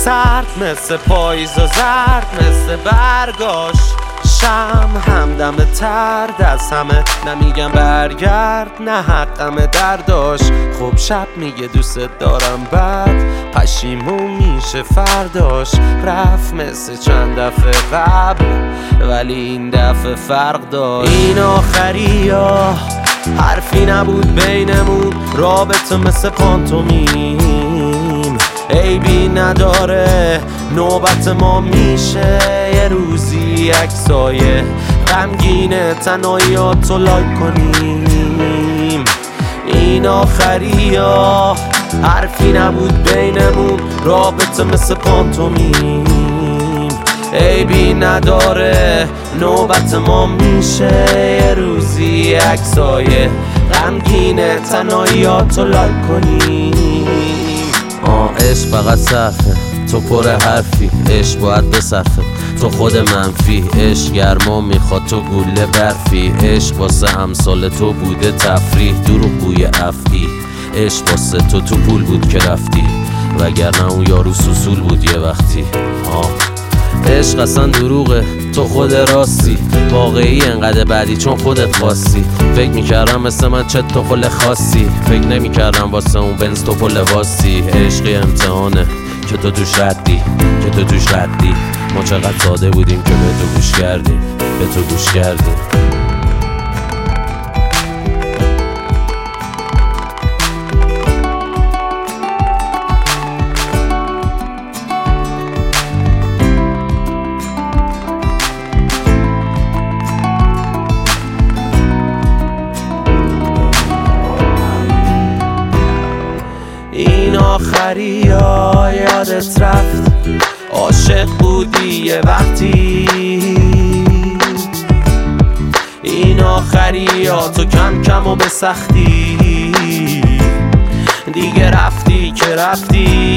سرد مثل پاییز و زرد مثل برگاش شم همدم ترد از همه نمیگم برگرد نه حقم درداش خب شب میگه دوست دارم بعد پشیمون میشه فرداش رفت مثل چند دفعه قبل ولی این دفعه فرق داشت این آخری ها حرفی نبود بینمون رابطه مثل پانتومیم عیبی نداره نوبت ما میشه یه روزی عکسای غمگین تنهاییاتو لایک کنیم این آخری ها حرفی نبود بینمون رابطه مثل پانتومیم عیبی نداره نوبت ما میشه یه روزی عکسای غمگین تنهاییاتو لایک کنیم عشق فقط صرفه تو پر حرفی عشق باید بصرفه تو خود منفی عشق گرما میخواد تو گوله برفی عشق واسه امثال تو بوده تفریح دروغ بوی افعی عشق واسه تو پول بود که رفتی وگرنه اون یارو سوسول بود یه وقتی عشق اصلا دروغه تو خود راستی واقعی انقدر بعدی چون خودت خواستی فکر میکردم مثل من چه تو خل خاصی فکر نمیکردم واسه اون بنز تو پل واسی عشقی امتحانه که تو توش ردی ما چقدر ساده بودیم که به تو گوش کردیم این آخری ها یادت رفت عاشق بودی یه وقتی این آخری ها تو کم کم و به سختی دیگه رفتی که رفتی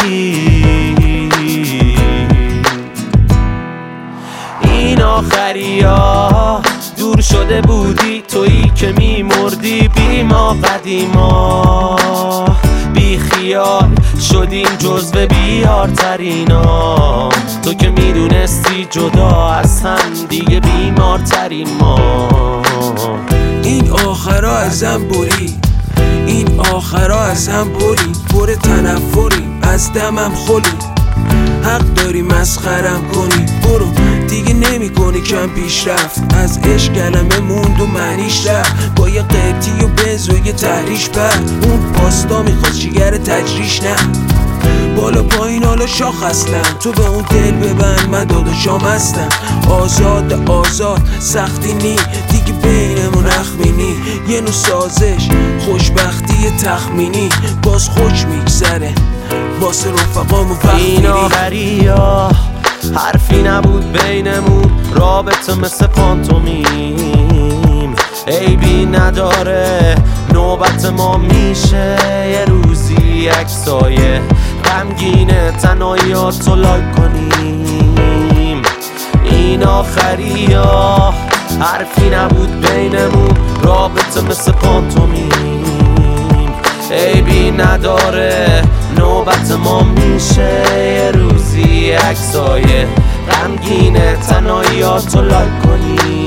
این آخری ها دور شده بودی تویی که میمردی بی ما قدیما بی خیال شدیم جزو بیارترینا تو که میدونستی جدا از هم دیگه بیمارترین ما این آخرا ازم بری این آخرا ازم بری پر تنفری از دمم خلی حق داری مسخرم کنی برو دیگه نمی کنی کم پیشرفت از عشق کلمه موند و معنیش رفت با یه قیبتی و بنز و یه تحریش بعد اون پاستا میخواد جیگر تجریش نه بالا پایین حالا شاخ هستم تو به اون دل ببند من داداشام هستم آزاد سختی نی دیگه بینمون اخمینی یه نوع سازش خوشبختی تخمینی باز خوش میگذره واسه رفقام و این آخری ها حرفی نبود بینمون رابطه مثل پانتومیم عیبی نداره نوبت ما میشه یه روزی عکسای غمگین تنهاییاتو لایک کنیم این آخری ها حرفی نبود بینمون رابطه مثل پانتومیم عیبی نداره نوبت ما میشه یه روزی عکسای غمگین تنهاییاتو لایک کنیم